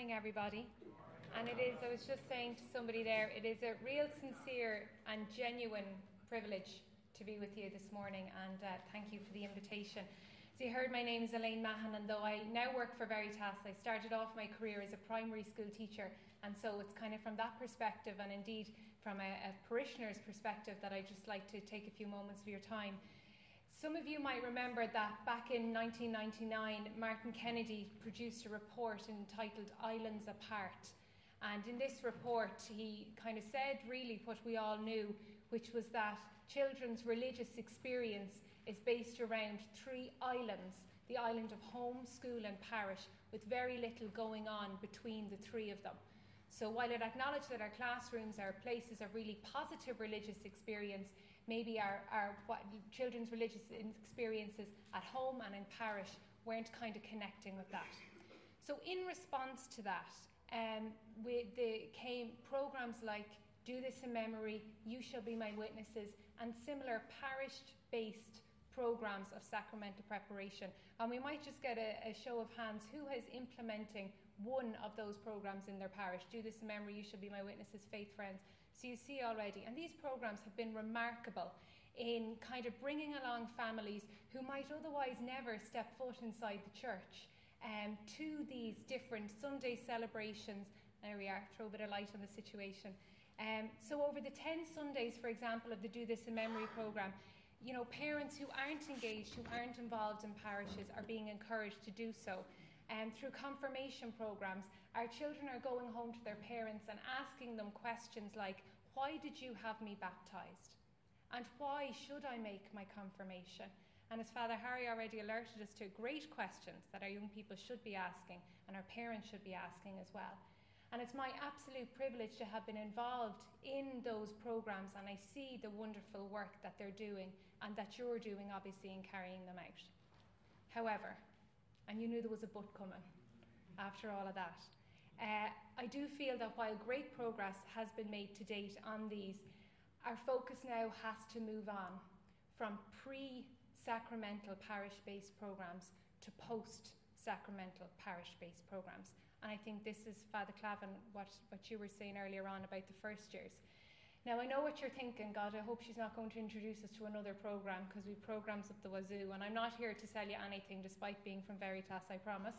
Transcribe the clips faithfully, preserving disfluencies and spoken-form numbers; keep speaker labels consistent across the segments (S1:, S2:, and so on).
S1: morning, everybody. And it is, I was just saying to somebody there, it is a real sincere and genuine privilege to be with you this morning, and uh, thank you for the invitation. So you heard my name is Elaine Mahan, and though I now work for Veritas, I started off my career as a primary school teacher, and so it's kind of from that perspective, and indeed from a, a parishioner's perspective, that I just like to take a few moments of your time. Some of you might remember that back in nineteen ninety-nine, Martin Kennedy produced a report entitled Islands Apart. And in this report, he kind of said really what we all knew, which was that children's religious experience is based around three islands: the island of home, school and parish, with very little going on between the three of them. So while it acknowledged that our classrooms are places of really positive religious experience, maybe our, our what, children's religious experiences at home and in parish weren't kind of connecting with that. So in response to that, um, we, they came programs like Do This in Memory, You Shall Be My Witnesses, and similar parish-based programs of sacramental preparation. And we might just get a, a show of hands who is implementing one of those programs in their parish. Do This in Memory, You Shall Be My Witnesses, Faith Friends. So you see already. And these programs have been remarkable in kind of bringing along families who might otherwise never step foot inside the church um, to these different Sunday celebrations. There we are, throw a bit of light on the situation. Um, so over the ten Sundays, for example, of the Do This in Memory program, you know, parents who aren't engaged, who aren't involved in parishes, are being encouraged to do so. And um, through confirmation programs, our children are going home to their parents and asking them questions like, why did you have me baptised? And why should I make my confirmation? And as Father Harry already alerted us to, great questions that our young people should be asking and our parents should be asking as well. And it's my absolute privilege to have been involved in those programs, and I see the wonderful work that they're doing and that you're doing, obviously, in carrying them out. However, and you knew there was a but coming after all of that, uh, I do feel that while great progress has been made to date on these, our focus now has to move on from pre-sacramental parish-based programs to post-sacramental parish-based programs. And I think this is, Father Clavin, what, what you were saying earlier on about the first years. Now, I know what you're thinking, God, I hope she's not going to introduce us to another programme, because we programmes up the wazoo, and I'm not here to sell you anything, despite being from Veritas, I promise.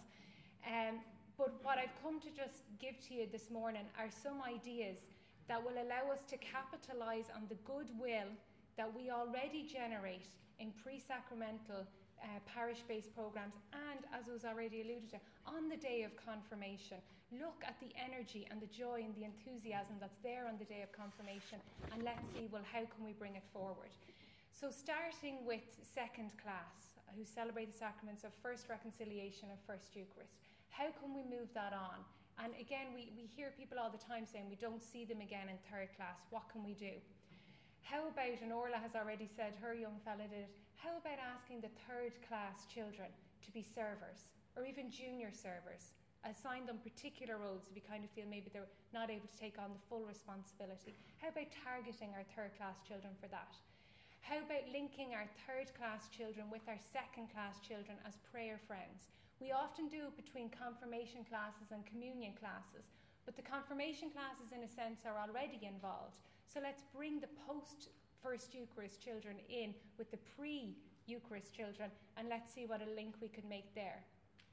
S1: Um, but what I've come to just give to you this morning are some ideas that will allow us to capitalise on the goodwill that we already generate in pre-sacramental Uh, parish-based programs, and, as was already alluded to, on the day of confirmation. Look at the energy and the joy and the enthusiasm that's there on the day of confirmation, and let's see, well, how can we bring it forward? So starting with second class, who celebrate the sacraments of First Reconciliation and First Eucharist, how can we move that on? And again, we, we hear people all the time saying we don't see them again in third class. What can we do? How about, and Orla has already said, her young fella did, how about asking the third class children to be servers, or even junior servers, assign them particular roles if you kind of feel maybe they're not able to take on the full responsibility? How about targeting our third class children for that? How about linking our third class children with our second class children as prayer friends? We often do it between confirmation classes and communion classes, but the confirmation classes, in a sense, are already involved. So let's bring the post-First Eucharist children in with the pre-Eucharist children, and let's see what a link we could make there.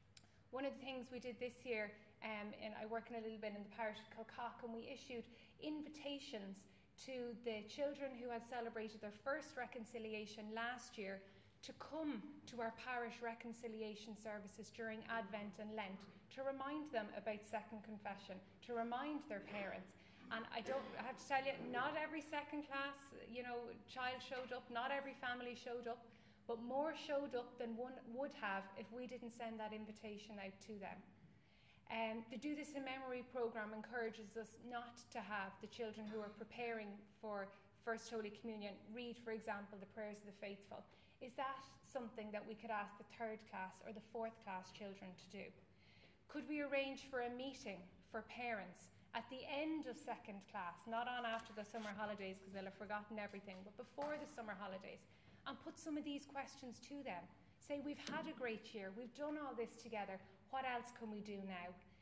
S1: One of the things we did this year, um, and I work in a little bit in the parish of Kilcock, and we issued invitations to the children who had celebrated their first reconciliation last year to come to our parish reconciliation services during Advent and Lent, to remind them about second confession, to remind their parents. And I don't I have to tell you, not every second class, you know, child showed up, not every family showed up, but more showed up than one would have if we didn't send that invitation out to them. Um, the Do This in Memory programme encourages us not to have the children who are preparing for First Holy Communion read, for example, the prayers of the faithful. Is that something that we could ask the third class or the fourth class children to do? Could we arrange for a meeting for parents at the end of second class, not on after the summer holidays because they'll have forgotten everything, but before the summer holidays, and put some of these questions to them? Say, we've had a great year, we've done all this together, what else can we do now?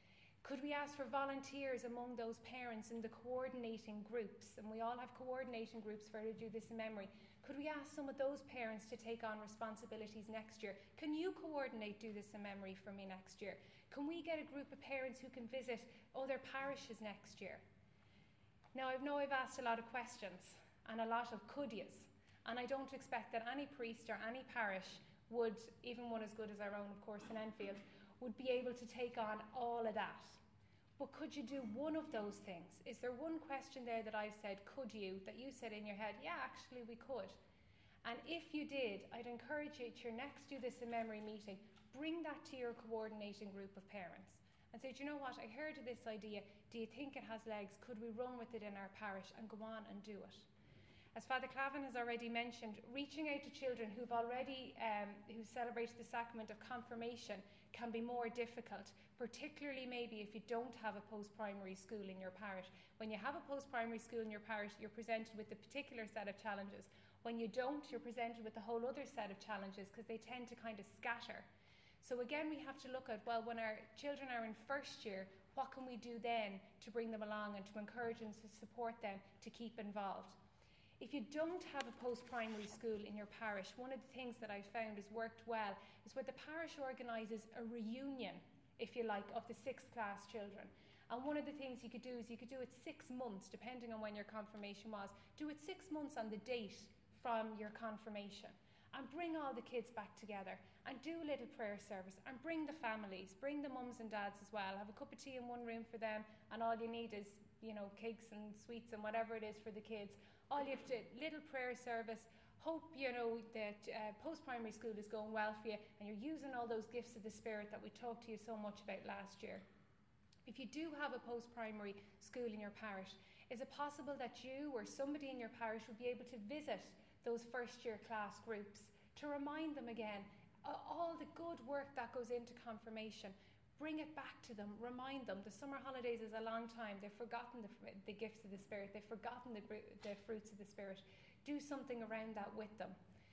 S1: Could we ask for volunteers among those parents in the coordinating groups? And we all have coordinating groups for to do this in memory. Could we ask some of those parents to take on responsibilities next year? Can you coordinate Do This in Memory for me next year? Can we get a group of parents who can visit other parishes next year? Now, I know I've asked a lot of questions and a lot of could yous, and I don't expect that any priest or any parish would, even one as good as our own, of course, in Enfield, would be able to take on all of that. But could you do one of those things? Is there one question there that I've said, could you, that you said in your head, yeah, actually we could? And if you did, I'd encourage you at your next Do This in Memory meeting, bring that to your coordinating group of parents and say, do you know what, I heard of this idea, do you think it has legs? Could we run with it in our parish and go on and do it? As Father Clavin has already mentioned, reaching out to children who've already um, who celebrated the sacrament of confirmation can be more difficult, particularly maybe if you don't have a post-primary school in your parish. When you have a post-primary school in your parish, you're presented with a particular set of challenges. When you don't, you're presented with a whole other set of challenges because they tend to kind of scatter. So again, we have to look at, well, when our children are in first year, what can we do then to bring them along and to encourage and to support them to keep involved? If you don't have a post-primary school in your parish, one of the things that I've found has worked well is where the parish organises a reunion, if you like, of the sixth class children. And one of the things you could do is you could do it six months, depending on when your confirmation was. Do it six months on the date from your confirmation. And bring all the kids back together and do a little prayer service and bring the families, bring the mums and dads as well. Have a cup of tea in one room for them, and all you need is, you know, cakes and sweets and whatever it is for the kids. All you have to, little prayer service, hope, you know, that uh, post-primary school is going well for you and you're using all those gifts of the Spirit that we talked to you so much about last year. If you do have a post-primary school in your parish, is it possible that you or somebody in your parish would be able to visit those first-year class groups to remind them again uh, all the good work that goes into confirmation? Bring it back to them, remind them. The summer holidays is a long time. They've forgotten the, the gifts of the Spirit. They've forgotten the, the fruits of the Spirit. Do something around that with them.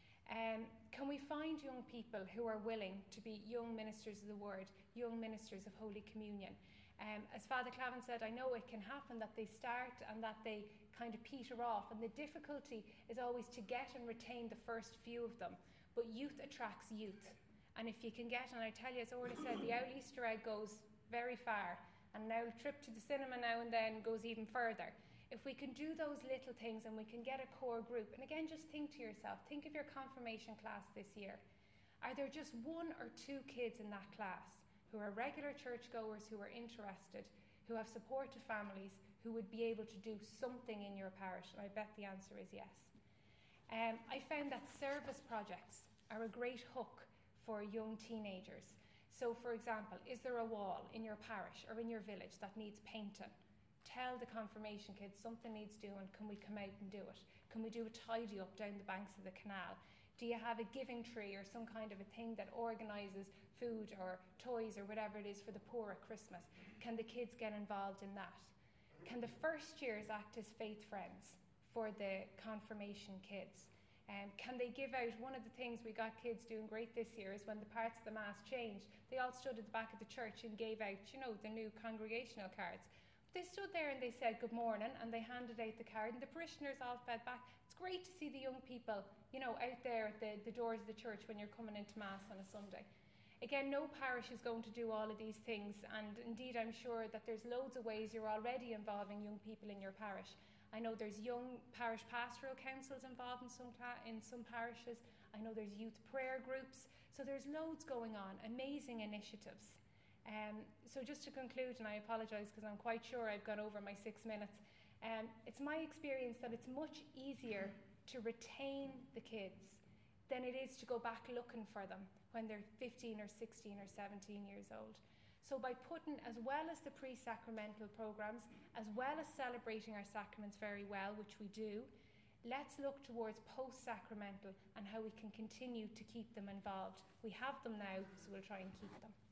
S1: Um, can we find young people who are willing to be young ministers of the Word, young ministers of Holy Communion? Um, as Father Clavin said, I know it can happen that they start and that they kind of peter off. And the difficulty is always to get and retain the first few of them. But youth attracts youth. And if you can get, and I tell you, as Orla said, the owl Easter egg goes very far. And now a trip to the cinema now and then goes even further. If we can do those little things and we can get a core group, and again, just think to yourself, think of your confirmation class this year. Are there just one or two kids in that class who are regular churchgoers, who are interested, who have supportive families, who would be able to do something in your parish? And I bet the answer is yes. Um, I found that service projects are a great hook for young teenagers. So, for example, is there a wall in your parish or in your village that needs painting? Tell the confirmation kids something needs doing. Can we come out and do it? Can we do a tidy up down the banks of the canal? Do you have a giving tree or some kind of a thing that organises food or toys or whatever it is for the poor at Christmas? Can the kids get involved in that? Can the first years act as faith friends for the confirmation kids? Um, can they give out, one of the things we got kids doing great this year is when the parts of the Mass changed, they all stood at the back of the church and gave out, you know, the new congregational cards. They stood there and they said good morning and they handed out the card and the parishioners all fed back. It's great to see the young people, you know, out there at the, the doors of the church when you're coming into Mass on a Sunday. Again, no parish is going to do all of these things, and indeed I'm sure that there's loads of ways you're already involving young people in your parish. I know there's young parish pastoral councils involved in some cla- in some parishes. I know there's youth prayer groups. So there's loads going on, amazing initiatives. Um, so just to conclude, and I apologise because I'm quite sure I've gone over my six minutes, um, it's my experience that it's much easier to retain the kids than it is to go back looking for them when they're fifteen or sixteen or seventeen years old. So by putting, as well as the pre-sacramental programmes, as well as celebrating our sacraments very well, which we do, let's look towards post-sacramental and how we can continue to keep them involved. We have them now, so we'll try and keep them.